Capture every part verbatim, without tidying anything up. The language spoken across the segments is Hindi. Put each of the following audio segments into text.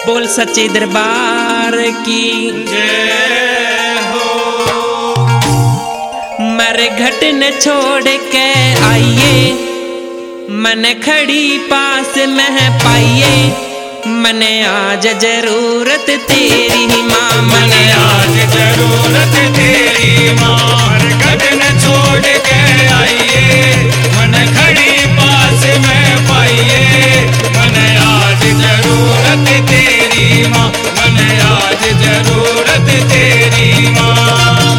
बोल सच्चे दरबार की जय हो। मर घट न छोड़ के आइए, मन खड़ी पास में पाइए, मने आज जरूरत तेरी माँ, मने आज जरूरत तेरी माँ। मर घट न छोड़ के आइए, मन खड़ी पास में पाइए, मने आज जरूरत तेरी माँ, मने आज जरूरत तेरी माँ।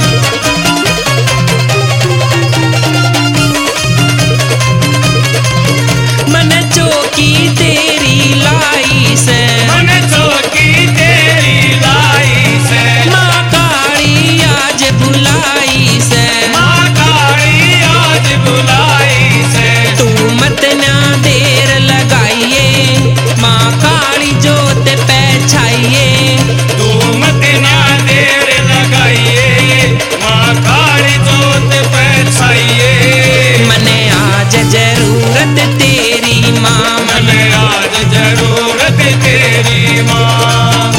मन चौकी तेरी लाई से, मन चौकी तेरी लाई से, माँ काली आज बुलाई से, माँ काली आज बुलाई से। तू मत ना देर लगाइए, माँ काली जोत पे छाइए, तू मत ना देर लगाइए, माँ काली जोत पे छाइए। मने आज जरूरत तेरी माँ, मने आज जरूरत तेरी माँ।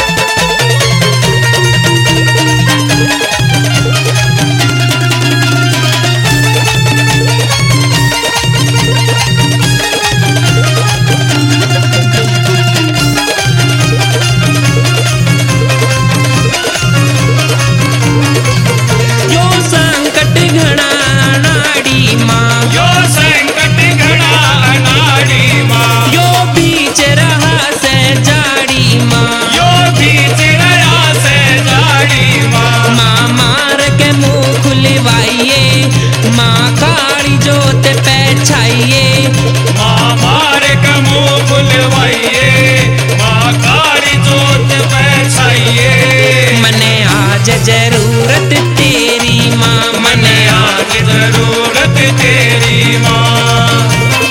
यो संकट घना नाड़ी माँ, यो संकट घना अनाड़ी माँ, यो बीच रहा से जाड़ी माँ, यो बीच रहा से जाड़ी माँ। माँ मार के मुँह खुलवाइए, माँ काली जोत पे छाइए, माँ मार के मुँह खुलवाइए, माँ काली जोत पे छाइए। मने आज जरूरत तेरी माँ, मने आज जरूरत तेरी माँ।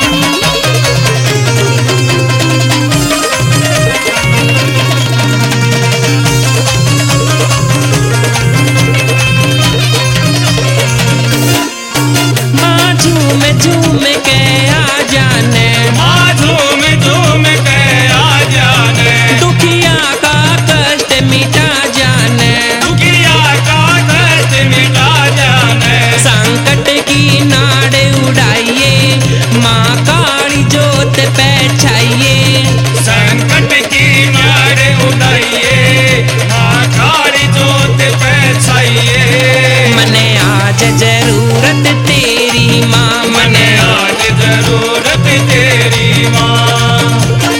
माँ झूम झूम के आ जाने, माँ झूम झूम के आ जाने, दुखिया का कष्ट मिटा जाने, दुखिया का कष्ट मिटा जाने। संकट की नाड़ उड़ाइए, माँ काली जोत पे छाइए, संकट की नाड़ उड़ाइए, माँ काली जोत पे छाइए। मने आज जरूरत तेरी माँ, मने आज जरूरत तेरी माँ।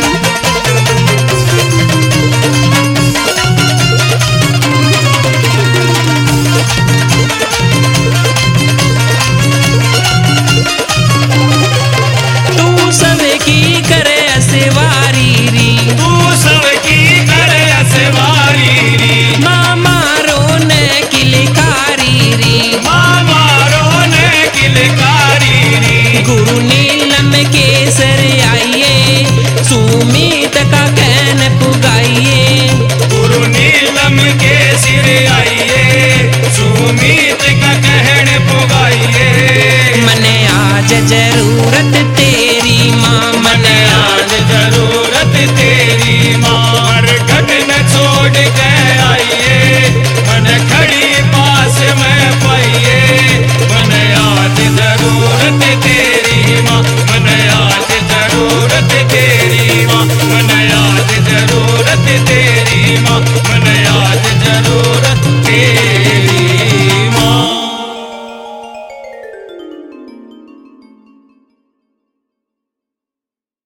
तू सबकी करे असवारी री, तू सबकी करे असवारी री, माँ मारो ने किलकारी री, माँ मारो ने किलकारी री। गुरु नीलम केसर आइए, सुमित का कहन पुगाइए, गुरु नीलम के सिर आइए, सुमित का कहन पुगाइए। मने आज जरूरत तेरी माँ, मने आज जरूरत तेरी माँ। मर घट न छोड़ के आइए, मन खड़ी पास में पाइए, मने आज जरूरत तेरी माँ, मने आज जरूरत तेरी माँ, मने आज जरूरत तेरी माँ, मने आज जरूरत